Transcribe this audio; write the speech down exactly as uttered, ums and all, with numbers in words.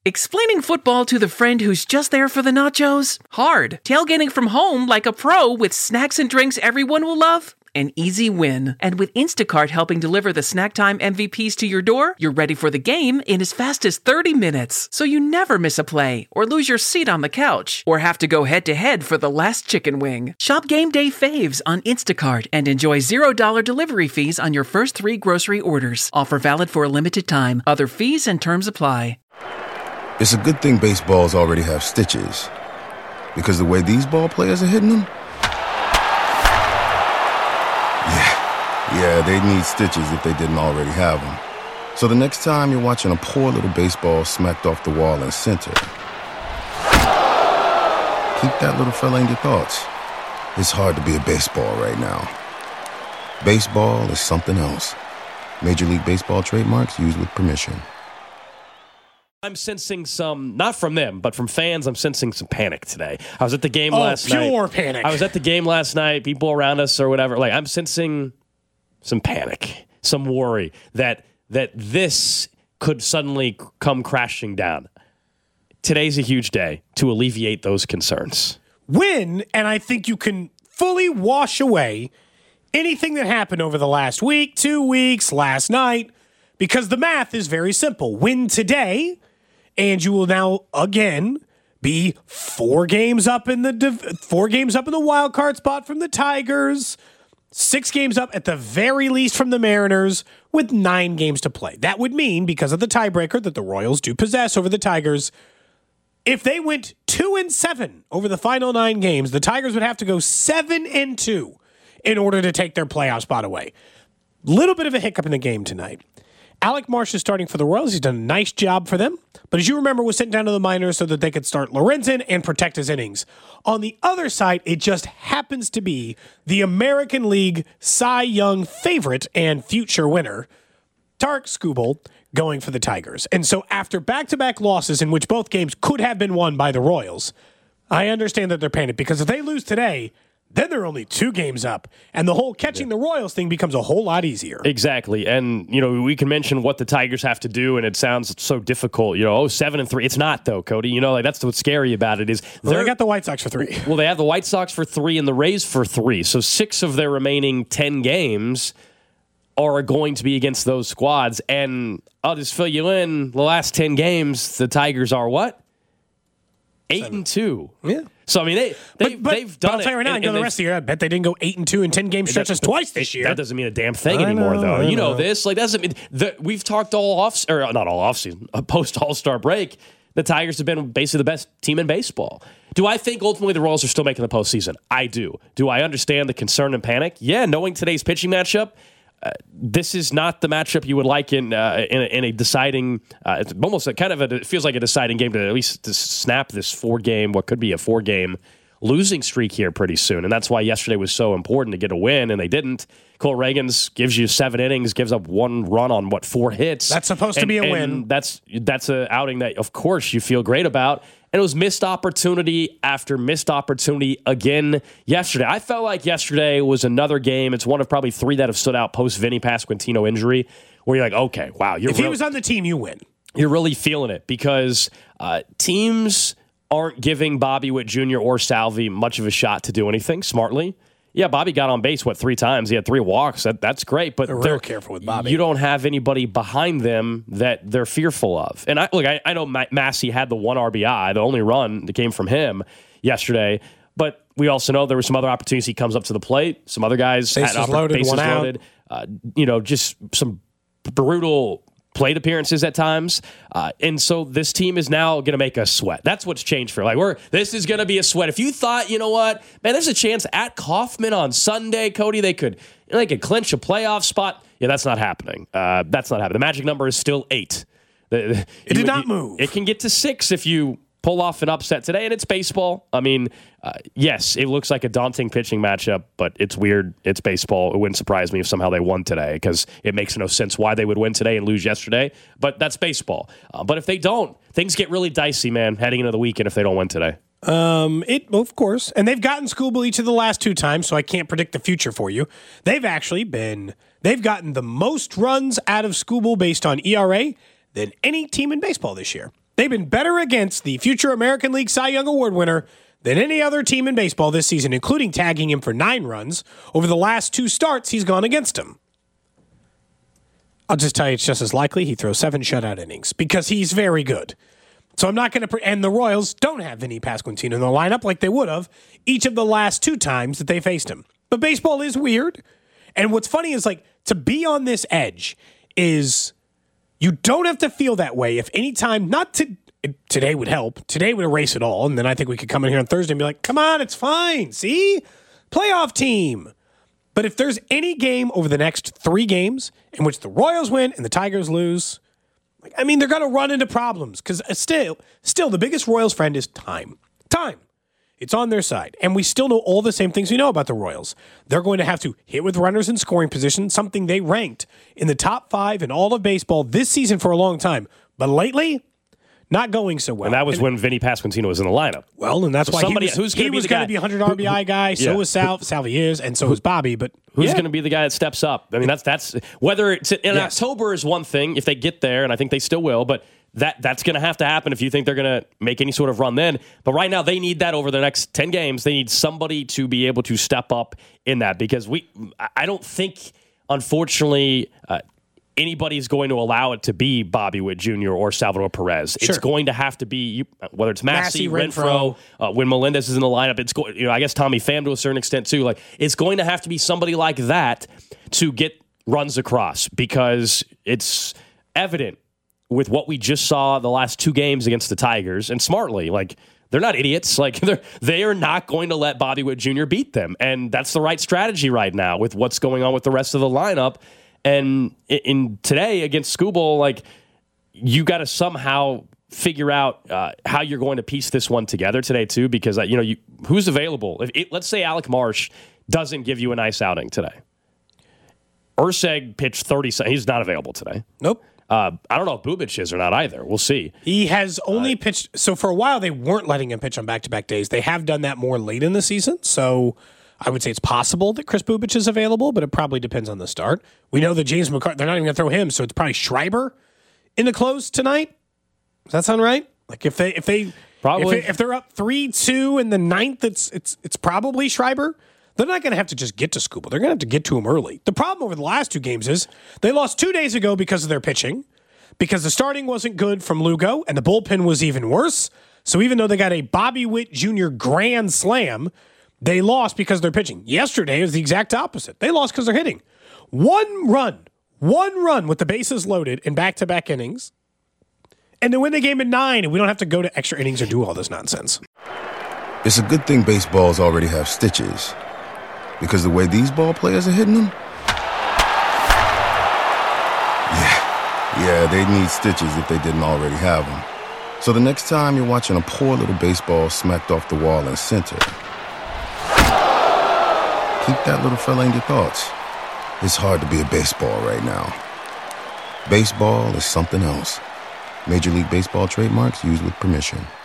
Explaining football to the friend who's just there for the nachos? Hard. Tailgating from home like a pro with snacks and drinks everyone will love? An easy win. And with Instacart helping deliver the snack time M V Ps to your door, you're ready for the game in as fast as thirty minutes. So you never miss a play, or lose your seat on the couch, or have to go head-to-head for the last chicken wing. Shop Game Day Faves on Instacart and enjoy zero dollars delivery fees on your first three grocery orders. Offer valid for a limited time. Other fees and terms apply. It's a good thing baseballs already have stitches, because the way these ball players are hitting them, yeah, yeah, they'd need stitches if they didn't already have them. So the next time you're watching a poor little baseball smacked off the wall in center, keep that little fella in your thoughts. It's hard to be a baseball right now. Baseball is something else. Major League Baseball trademarks used with permission. I'm sensing some, not from them, but from fans, I'm sensing some panic today. I was at the game oh, last night. pure panic. I was at the game last night, people around us or whatever. Like, I'm sensing some panic, some worry that that this could suddenly come crashing down. Today's a huge day to alleviate those concerns. Win, and I think you can fully wash away anything that happened over the last week, two weeks, last night, because the math is very simple. Win today, and you will now again be four games up in the div- four games up in the wild card spot from the Tigers, six games up at the very least from the Mariners, with nine games to play. That would mean, because of the tiebreaker that the Royals do possess over the Tigers, if they went two and seven over the final nine games, the Tigers would have to go seven and two in order to take their playoff spot away. Little bit of a hiccup in the game tonight. Alec Marsh is starting for the Royals. He's done a nice job for them. But as you remember, was sent down to the minors so that they could start Lorenzen and protect his innings. On the other side, it just happens to be the American League Cy Young favorite and future winner, Tarik Skubal, going for the Tigers. And so after back-to-back losses in which both games could have been won by the Royals, I understand that they're panicked, because if they lose today, then they're only two games up, and the whole catching the Royals thing becomes a whole lot easier. Exactly, and you know we can mention what the Tigers have to do, and it sounds so difficult. You know, oh, seven and three. It's not though, Cody. You know, like that's what's scary about it is well, they got the White Sox for three. Well, they have the White Sox for three and the Rays for three. So six of their remaining ten games are going to be against those squads. And I'll just fill you in: the last ten games, the Tigers are what? Eight Seven. and two. Yeah. So I mean, they they but, but, they've done but I'll tell you right now, and, you know, the rest of the year, I bet they didn't go eight and two in ten game stretches twice this year. That doesn't mean a damn thing I anymore, know, though. I You know, know this like doesn't mean the, we've talked all off or not all off season, post All Star break. The Tigers have been basically the best team in baseball. Do I think ultimately the Royals are still making the postseason? I do. Do I understand the concern and panic? Yeah, knowing today's pitching matchup. Uh, this is not the matchup you would like in uh, in, a, in a deciding. Uh, it's almost a, kind of a, it feels like a deciding game to at least to snap this four game, what could be a four game losing streak here pretty soon, and that's why yesterday was so important to get a win, and they didn't. Cole Reagans gives you seven innings, gives up one run on what four hits. That's supposed and, to be a and win. That's that's an outing that of course you feel great about. And it was missed opportunity after missed opportunity again yesterday. I felt like yesterday was another game. It's one of probably three that have stood out post Vinny Pasquantino injury, where you're like, okay, wow. You're if really, he was on the team, you win. You're really feeling it because uh, teams aren't giving Bobby Witt Junior or Salvi much of a shot to do anything smartly. Yeah, Bobby got on base, what, three times? He had three walks. That, that's great. But they're real careful with Bobby. You don't have anybody behind them that they're fearful of. And I look, I, I know Massey had the one R B I, the only run that came from him yesterday. But we also know there were some other opportunities. He comes up to the plate. Some other guys bases had loaded, bases one out. loaded. Uh, you know, just some brutal plate appearances at times. Uh, and so this team is now going to make us sweat. That's what's changed for like, we're, this is going to be a sweat. If you thought, you know what, man, there's a chance at Kauffman on Sunday, Cody, they could, you know, they could clinch a playoff spot. Yeah, that's not happening. Uh, that's not happening. The magic number is still eight. The, it you, did not move. It can get to six if you pull off an upset today, and it's baseball. I mean, uh, yes, it looks like a daunting pitching matchup, but it's weird. It's baseball. It wouldn't surprise me if somehow they won today because it makes no sense why they would win today and lose yesterday, but that's baseball. Uh, but if they don't, things get really dicey, man, heading into the weekend if they don't win today. Um, it of course, and they've gotten Skubal each of the last two times, so I can't predict the future for you. They've actually been, they've gotten the most runs out of Skubal based on E R A than any team in baseball this year. They've been better against the future American League Cy Young Award winner than any other team in baseball this season, including tagging him for nine runs over the last two starts he's gone against him. I'll just tell you, it's just as likely he throws seven shutout innings because he's very good. So I'm not going to, pre- and the Royals don't have Vinny Pasquantino in the lineup like they would have each of the last two times that they faced him. But baseball is weird. And what's funny is, like, to be on this edge is you don't have to feel that way if any time, not to, today would help. Today would erase it all. And then I think we could come in here on Thursday and be like, come on, it's fine. See? Playoff team. But if there's any game over the next three games in which the Royals win and the Tigers lose, like, I mean, they're going to run into problems because still, still the biggest Royals friend is time. Time. It's on their side. And we still know all the same things we know about the Royals. They're going to have to hit with runners in scoring position, something they ranked in the top five in all of baseball this season for a long time. But lately, not going so well. And that was and, when Vinny Pasquantino was in the lineup. Well, and that's so why somebody, he was, who's he was going to be a one hundred R B I guy. So yeah. was Sal. Salvi is, and so was Bobby. But who's yeah. going to be the guy that steps up? I mean, that's that's whether it's in yes. October is one thing if they get there, and I think they still will. But that that's going to have to happen if you think they're going to make any sort of run then. But right now, they need that over the next ten games. They need somebody to be able to step up in that because we. I don't think, unfortunately. Uh, anybody's going to allow it to be Bobby Witt Junior or Salvador Perez. Sure. It's going to have to be, whether it's Massey, Massey Renfroe, uh, when Melendez is in the lineup, it's going, you know, I guess Tommy Pham to a certain extent too. Like, it's going to have to be somebody like that to get runs across because it's evident with what we just saw the last two games against the Tigers, and smartly, like, they're not idiots. Like, they're, they are not going to let Bobby Witt Junior beat them. And that's the right strategy right now with what's going on with the rest of the lineup. And in today against Skubal, like, you got to somehow figure out uh, how you're going to piece this one together today too, because uh, you know you, who's available. If it, let's say Alec Marsh doesn't give you a nice outing today, Urseg pitched thirty. He's not available today. Nope. Uh, I don't know if Bubic is or not either. We'll see. He has only uh, pitched. So for a while they weren't letting him pitch on back-to-back days. They have done that more late in the season. So I would say it's possible that Chris Bubic is available, but it probably depends on the start. We know that James McCarthy, they're not even going to throw him, so it's probably Schreiber in the close tonight. Does that sound right? Like if they if they probably if, it, if they're up three two in the ninth, it's it's it's probably Schreiber. They're not going to have to just get to Skubal. They're going to have to get to him early. The problem over the last two games is they lost two days ago because of their pitching, because the starting wasn't good from Lugo, and the bullpen was even worse. So even though they got a Bobby Witt Junior grand slam, they lost because they're pitching. Yesterday was the exact opposite. They lost because they're hitting. One run, one run with the bases loaded in back-to-back innings, and then win the game at nine, and we don't have to go to extra innings or do all this nonsense. It's a good thing baseballs already have stitches, because the way these ball players are hitting them, yeah, yeah, they need stitches if they didn't already have them. So the next time you're watching a poor little baseball smacked off the wall in center, keep that little fella in your thoughts. It's hard to be a baseball right now. Baseball is something else. Major League Baseball trademarks used with permission.